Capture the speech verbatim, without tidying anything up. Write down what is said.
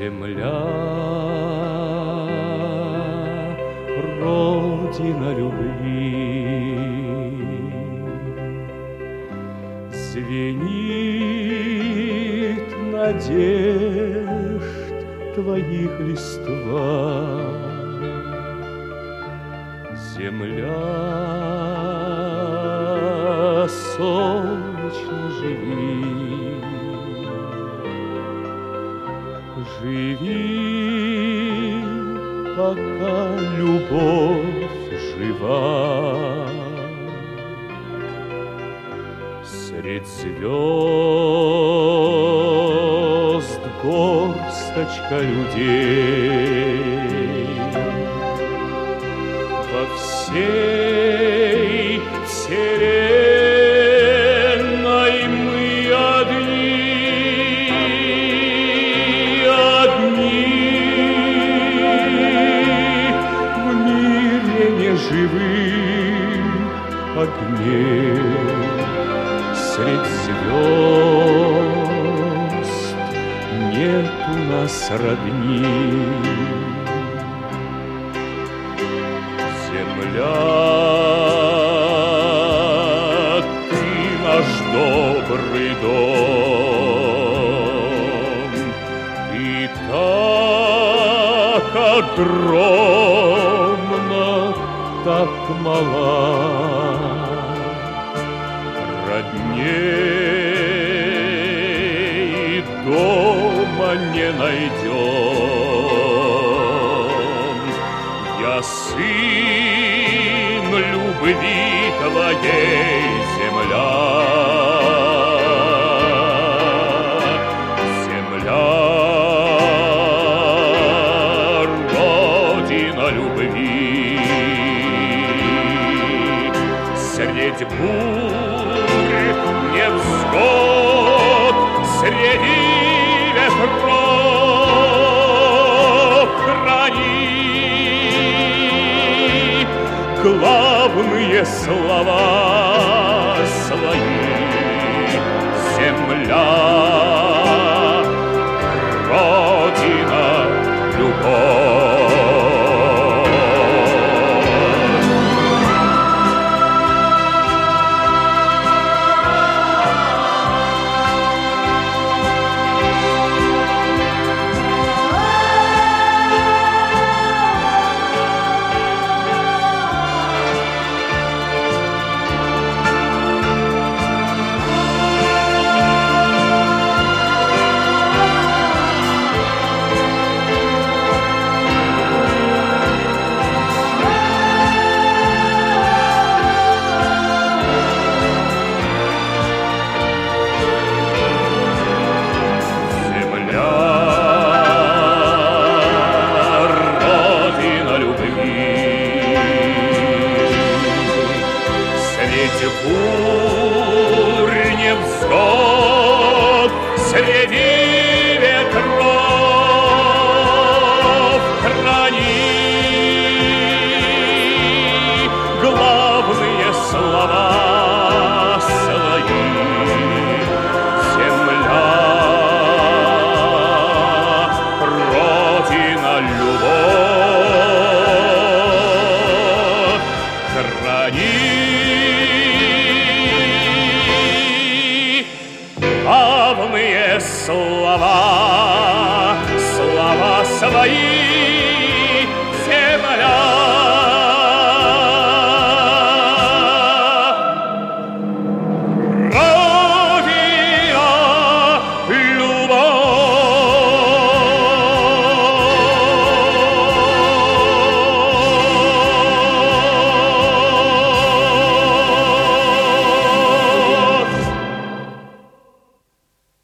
Земля, родина любви, звенит надежд твоих листва. Земля, солнечно живи, живи, пока любовь жива. Средь звезд горсточка людей, во всей вселенной мы одни, одни в мире неживых огней. Средь звезд нет у нас родни. Земля, ты наш добрый дом, ты так огромна, так мала. Родней дома не найдем. Я сын любви твоей, земля, земля, родина любви. Средь бурь невзгод, среди ветров храни главные слова свои. Земля, родина, любовь. Бурь невзгод, среди ветров храни главные слова свои. Земля, родина, любовь, храни главные слова, слова свои.